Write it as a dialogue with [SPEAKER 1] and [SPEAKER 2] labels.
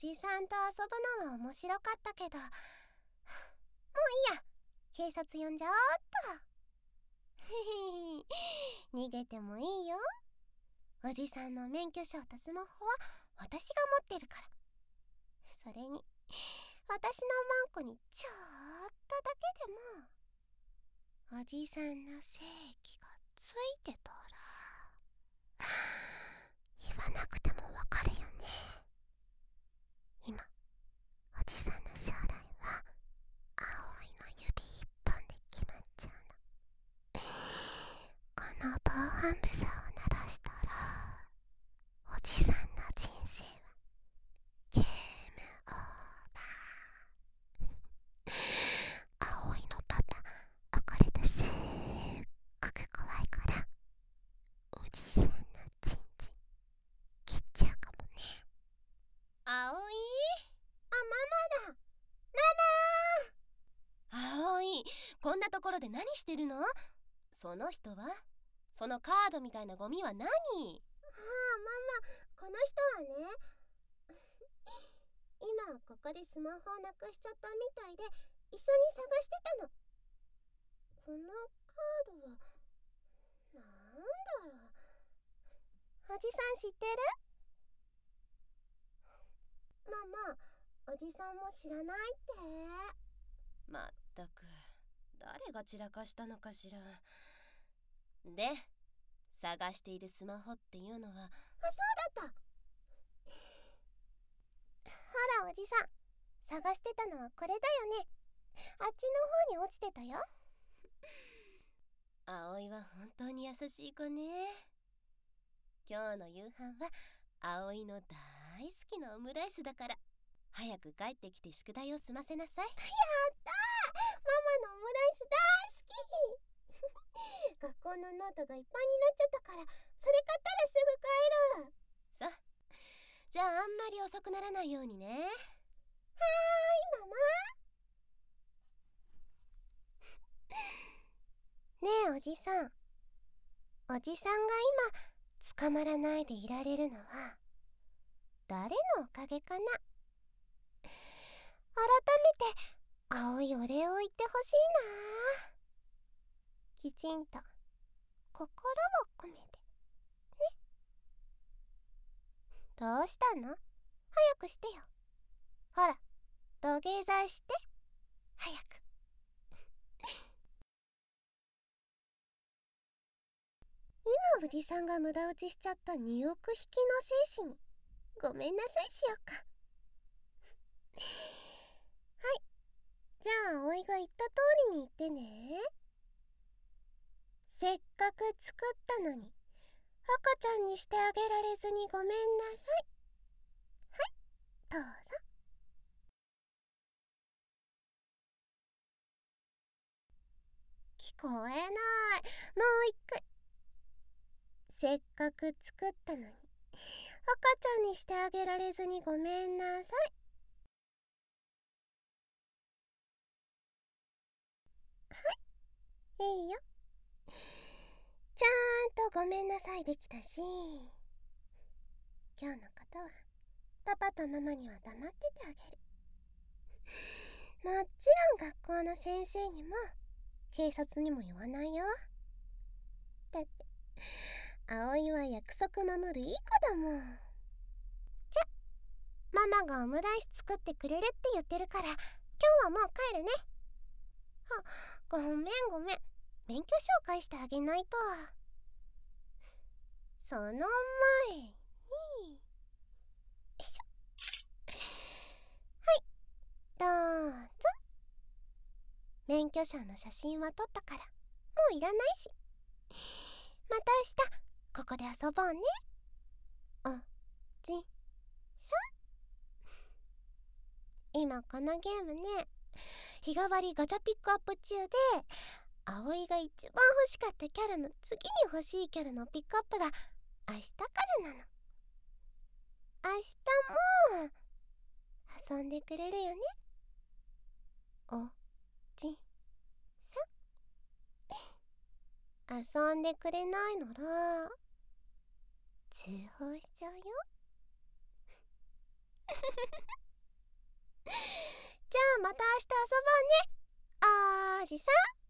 [SPEAKER 1] おじさんと遊ぶのは面白かったけど、もういいや、警察呼んじゃおうっと。逃げてもいいよ。おじさんの免許証とスマホは私が持ってるから。それに私のマンコにちょっとだけでもおじさんの精液がついてたら言わなくてもわかるよね。今おじさんの将来は葵の指一本で決まっちゃうの。この防犯ブザーを鳴らしたらおじさんの人生はゲームオーバー。葵のパパ怒れたすっごく怖いからおじさんのチンチン切っちゃうかもね。葵？あ、ママだ。ママ！葵、こんなところで何してるの？その人は？そのカードみたいなゴミは何？ああ、ママ、この人はね今ここでスマホをなくしちゃったみたいで一緒に探してたの。このカードはなんだろう。おじさん知ってる？ママ、おじさんも知らないって。まったく誰が散らかしたのかしら。で、探しているスマホっていうのは？あ、そうだった。ほらおじさん、探してたのはこれだよね。あっちの方に落ちてたよ。葵は本当に優しい子ね。今日の夕飯は葵の大好きなオムライスだから早く帰ってきて宿題を済ませなさい。やったー、ママのオムライス大好き学校のノートがいっぱいになっちゃったからそれ買ったらすぐ帰る。さあ、じゃああんまり遅くならないようにね。はーい、ママ。ねえおじさん、おじさんが今捕まらないでいられるのは誰のおかげかな。改めて青いお礼を言ってほしいな。きちんと心を込めてね。どうしたの？早くしてよ。ほら、土下座して。早く。今おじさんが無駄打ちしちゃった2億匹の精子にごめんなさいしようか。はい、じゃあ葵が言った通りに言ってね。せっかく作ったのに赤ちゃんにしてあげられずにごめんなさい。はい、どうぞ。聞こえない。もう一回。せっかく作ったのに赤ちゃんにしてあげられずにごめんなさい。はい、いいよ。ちゃんとごめんなさいできたし、今日のことはパパとママには黙っててあげる。もちろん学校の先生にも警察にも言わないよ。だって葵は約束守るいい子だもん。じゃ、ママがオムライス作ってくれるって言ってるから今日はもう帰るね。あ、ごめんごめん、免許証返してあげないと。その前によいしょ。はい、どうぞ。免許証の写真は撮ったからもういらないし、また明日ここで遊ぼうね。おじさん。今このゲームね、日替わりガチャピックアップ中で葵が一番欲しかったキャラの次に欲しいキャラのピックアップが明日からなの。明日も遊んでくれるよね、おじさん。遊んでくれないなら通報しちゃうよ。 じゃあまた明日遊ぼうね、おーじさん。